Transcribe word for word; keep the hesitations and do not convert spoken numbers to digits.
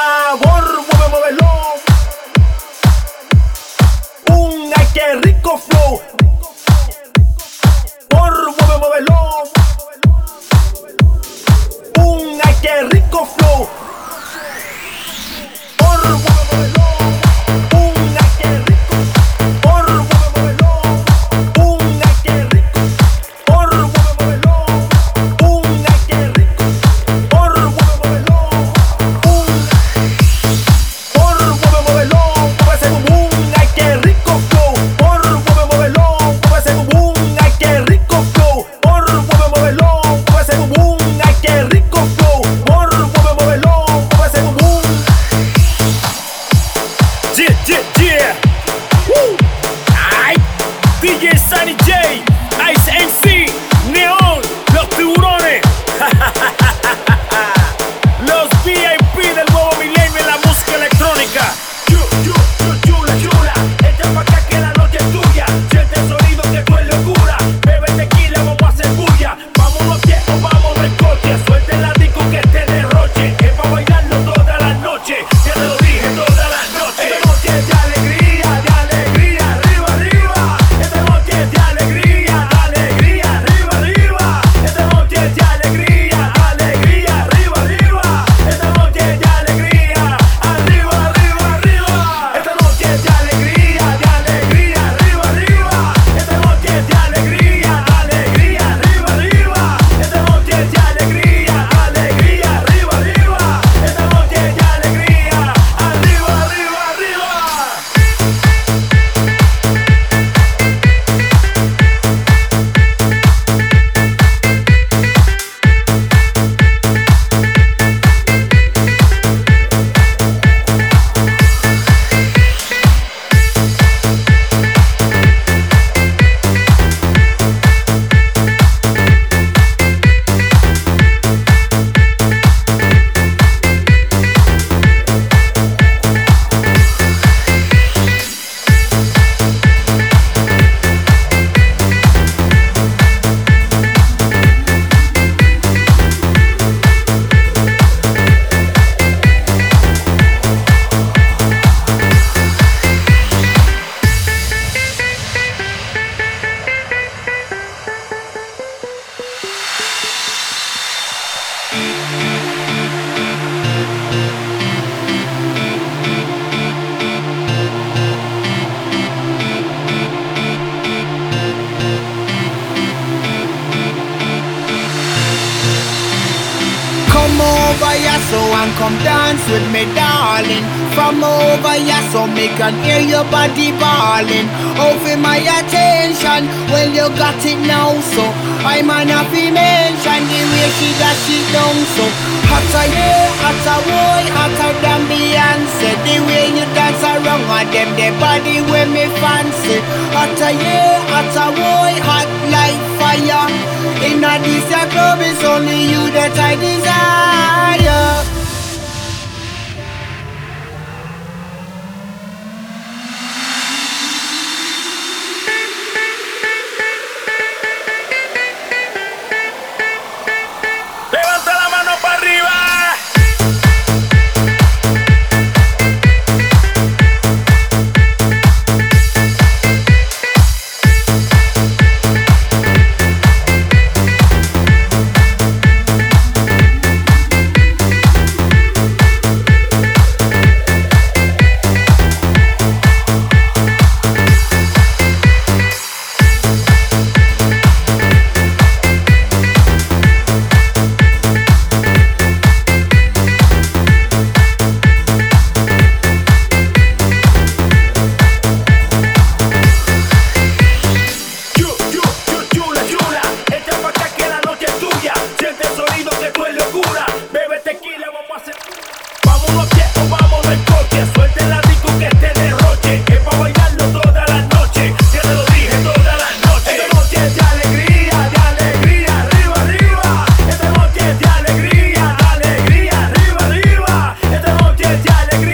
sabor, mueve, muévelo. Un ay qué rico flow. Por mueve, muévelo. Un ay qué rico flow. Por mueve, muévelo. Un ay qué rico. Por mueve, muévelo. Un ay qué rico. Por mueve, muévelo. Un ay qué rico. Por mueve, muévelo. Un por mueve, muévelo. Muévese como un ay qué rico flow. Por mueve, muévelo. Muévese como un ay qué rico flow. Por mueve, muévelo. Muévese como un ay qué rico flow. Por mueve, muévelo. Muévese como un yeah, yeah, yeah. Woo. Ay, D J Sunny J, Ice M C, Neon, los tiburones. Los V I P del nuevo milenio en la música electrónica. Yu, yu, yu, chula, chula. Echa pa' acá que la noche es tuya. Siente el sonido que tú es locura. Bebe tequila, vamos a hacer bulla. Vámonos viejos, vámonos en coche. Suelte la disco que te derroche. Es pa' bailarlo toda la noche. Ya te lo dije, toda la noche. Esta noche es de alegría, de alegría, arriba, arriba. Esta noche es de alegría, de alegría, arriba, arriba. Esta noche es de alegría, de alegría, arriba, arriba. Esta noche es de alegría, arriba, arriba, arriba. Esta noche es de alegría, de alegría, arriba, arriba. Esta noche es de alegría, de alegría, arriba, arriba. Esta noche es de alegría, alegría, arriba, arriba. Esta noche es de alegría, arriba, arriba, arriba. Come over here so and come dance with me, darling. From over here so me can hear your body bawling. Over my attention, well you got it now, so I'm an happy mention the way she does it down so. Hotter yeah, hotter boy, hotter than Beyonce. The way you dance around with them, the body with me fancy. Hotter yeah, hotter boy, hot like fire. In a this club it's only you that I desire. Levanta la mano para arriba. Alegría,